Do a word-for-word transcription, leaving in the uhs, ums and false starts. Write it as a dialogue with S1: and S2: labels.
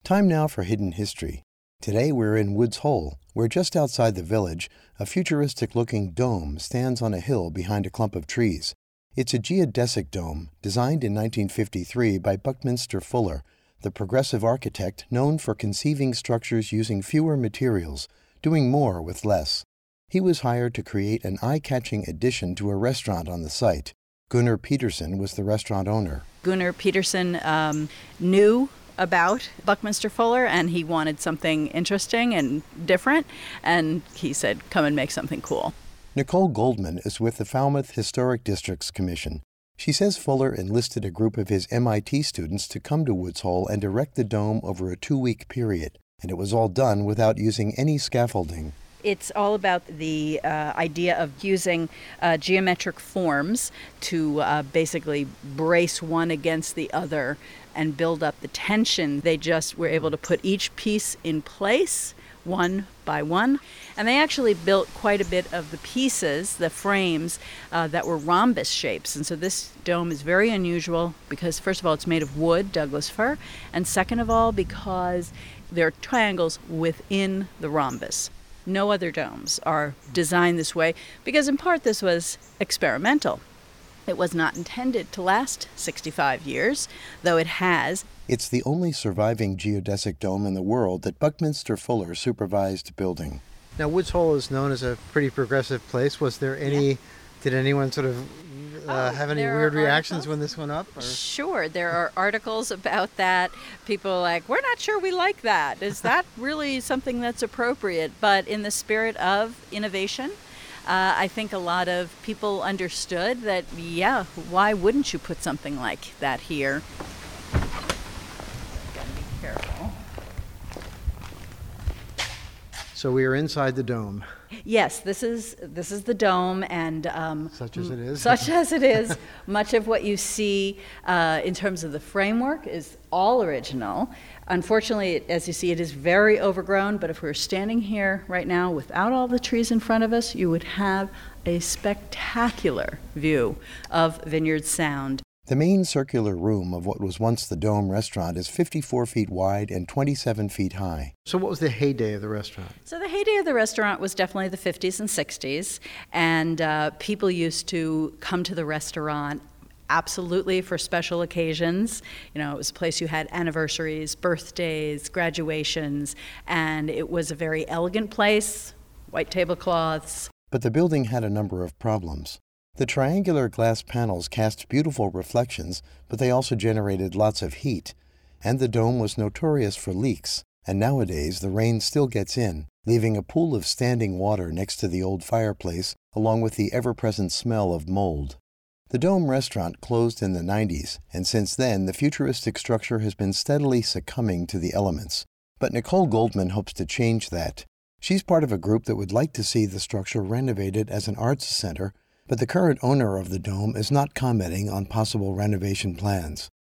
S1: Time now for Hidden History. Today we're in Woods Hole, where just outside the village, a futuristic-looking dome stands on a hill behind a clump of trees. It's a geodesic dome, designed in nineteen fifty-three by Buckminster Fuller, the progressive architect known for conceiving structures using fewer materials, doing more with less. He was hired to create an eye-catching addition to a restaurant on the site. Gunnar Peterson was the restaurant owner.
S2: Gunnar Peterson um, knew about Buckminster Fuller, and he wanted something interesting and different, and he said, come and make something cool.
S1: Nicole Goldman is with the Falmouth Historic Districts Commission. She says Fuller enlisted a group of his M I T students to come to Woods Hole and erect the dome over a two-week period, and it was all done without using any scaffolding.
S2: It's all about the uh, idea of using uh, geometric forms to uh, basically brace one against the other and build up the tension. They just were able to put each piece in place one by one. And they actually built quite a bit of the pieces, the frames, uh, that were rhombus shapes. And so this dome is very unusual because, first of all, it's made of wood, Douglas fir, and second of all, because there are triangles within the rhombus. No other domes are designed this way because, in part, this was experimental. It was not intended to last sixty-five years, though it has.
S1: It's the only surviving geodesic dome in the world that Buckminster Fuller supervised building.
S3: Now, Woods Hole is known as a pretty progressive place. Was there any, yeah. did anyone sort of uh,
S2: oh,
S3: have any weird reactions
S2: articles?
S3: when this went up? Or?
S2: Sure, there are articles about that. People are like, we're not sure we like that. Is that really something that's appropriate? But in the spirit of innovation, uh, I think a lot of people understood that, yeah, why wouldn't you put something like that here? Gotta be careful.
S3: So we are inside the dome.
S2: Yes, this is this is the dome, and um,
S3: such as it is.
S2: Such as it is. Much of what you see uh, in terms of the framework is all original. Unfortunately, it, as you see, it is very overgrown. But if we were standing here right now without all the trees in front of us, you would have a spectacular view of Vineyard Sound.
S1: The main circular room of what was once the Dome restaurant is fifty-four feet wide and twenty-seven feet high.
S3: So what was the heyday of the restaurant?
S2: So the heyday of the restaurant was definitely the fifties and sixties, and uh, people used to come to the restaurant absolutely for special occasions. You know, it was a place you had anniversaries, birthdays, graduations, and it was a very elegant place, white tablecloths.
S1: But the building had a number of problems. The triangular glass panels cast beautiful reflections, but they also generated lots of heat. And the dome was notorious for leaks, and nowadays the rain still gets in, leaving a pool of standing water next to the old fireplace, along with the ever-present smell of mold. The Dome restaurant closed in the nineties, and since then the futuristic structure has been steadily succumbing to the elements. But Nicole Goldman hopes to change that. She's part of a group that would like to see the structure renovated as an arts center, but the current owner of the Dome is not commenting on possible renovation plans.